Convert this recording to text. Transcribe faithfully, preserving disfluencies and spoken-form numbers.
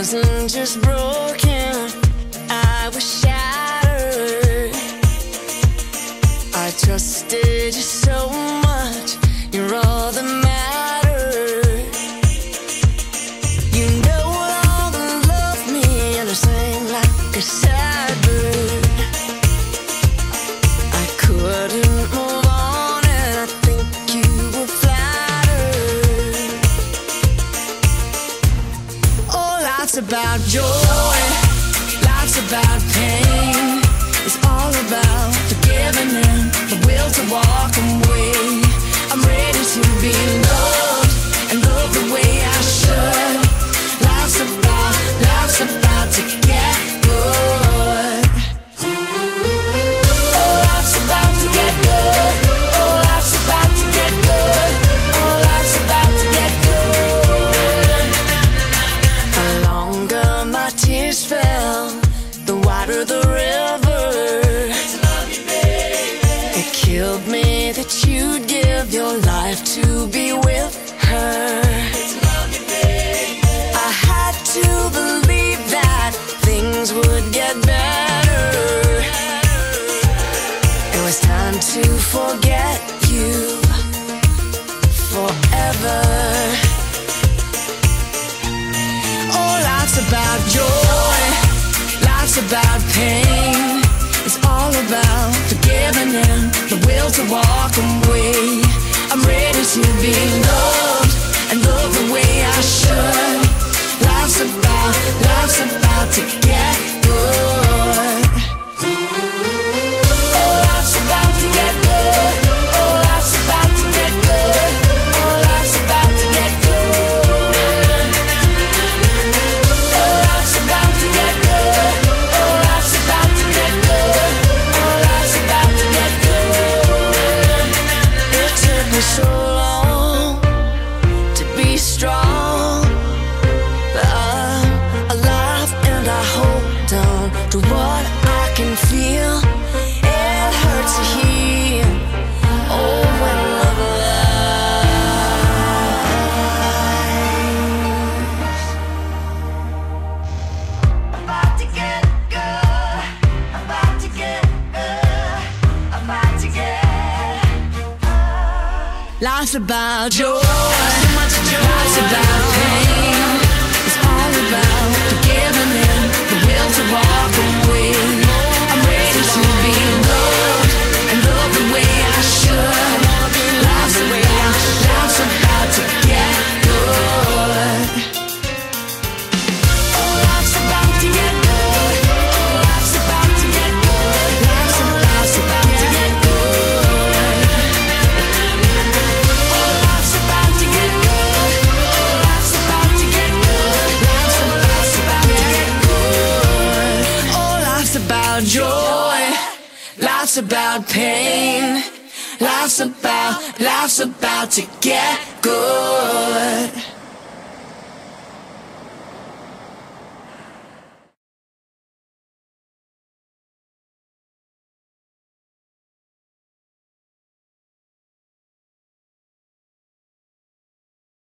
wasn't just broken, I was shattered. I trusted you so much, you're all that mattered. You know all that love me, and I sang like a sad bird. I couldn't move on, and I think you were flattered. Oh, life's about joy, life's about pain. It's all about forgiving and the will to walk away. I'm ready to be loved and love the way I should. Life's about, life's about to get good. Oh, life's about to get good. Oh, life's about to get good. Oh, life's about to get good. The longer my tears fell, the wider the river. It killed me that you'd give your life to be with her. I had to believe that things would get better. It was time to forget you forever. Oh, life's about joy, life's about pain. It's all about forgiving and the will to walk away. I'm ready to be loved and love the way I should. Life's about, life's about to get good. Oh, life's about to get good. Oh, life's about to get good. Oh, life's about to get good. Oh, life's about to get good. Oh, life's about to get good. Oh, life's about to get good. It took me so long to be strong, but I'm alive and I hold on to what I can feel. It hurts to hear, oh, when love lies. About to get good, about to get good, about to get good. Life's about joy, life's about pain. It's all about forgiving and the will to walk away. I'm ready to be loved and love the way I should. Life's about, life's about to get good. Oh, life's about to get good. Oh, life's about to get good. Life's about, life's about to get good. Oh, life's about to get good. Oh, life's about to get good. Life's about, life's about to get good. Oh, life's about joy, life's about pain. Life's about, life's about to get good.